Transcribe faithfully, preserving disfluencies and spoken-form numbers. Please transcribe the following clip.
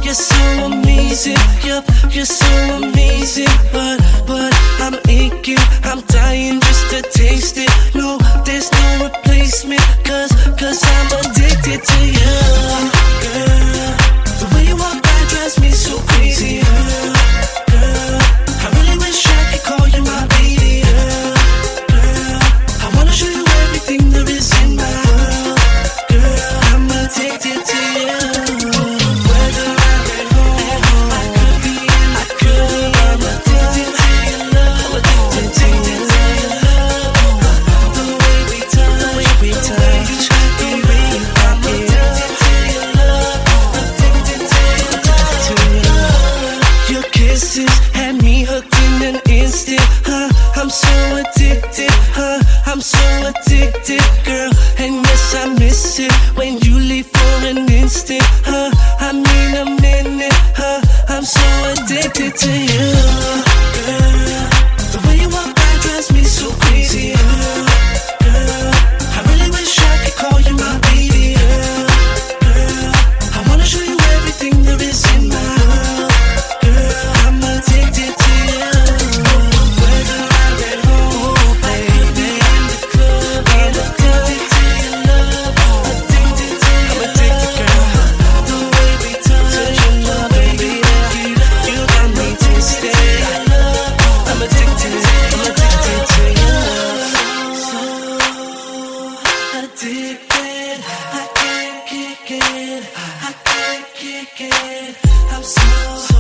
you're so amazing. Yup, you're so amazing. But, but I'm aching, I'm dying just to taste it. No, there's no replacement. Cause, cause I'm addicted to you, girl. The way you walk by drives me so crazy, girl. Girl, I really wish I could call you my baby, girl. Girl, I wanna show you everything there is in my world. Girl, I'm addicted to you. Whether I'm at home, I could be in the club. I'm addicted to your love. I'm addicted to your love. The way we touch, the way we touch, the way you rock it. I'm addicted to your love. Addicted to your love, to your love. Your kisses had me hooked in an instant. Huh? I'm so addicted. Huh? I'm so addicted, girl. And yes, I miss it when you leave for an instant. Huh? I mean a minute. Huh? I'm so addicted to you, girl. The way you walk by drives me so crazy, girl. Girl, I really wish I could call you my baby, girl. Girl, I wanna show you everything there is in my world. Girl, I'm addicted to you. Whether I'm at home, I could be in the club. I'm addicted to your love. Addicted to your I'm addicted, girl. The way we touch your love, baby. You got me twisted. I'm addicted. I'm addicted to your love. So addicted. I can't kick it. I can't kick it. I'm so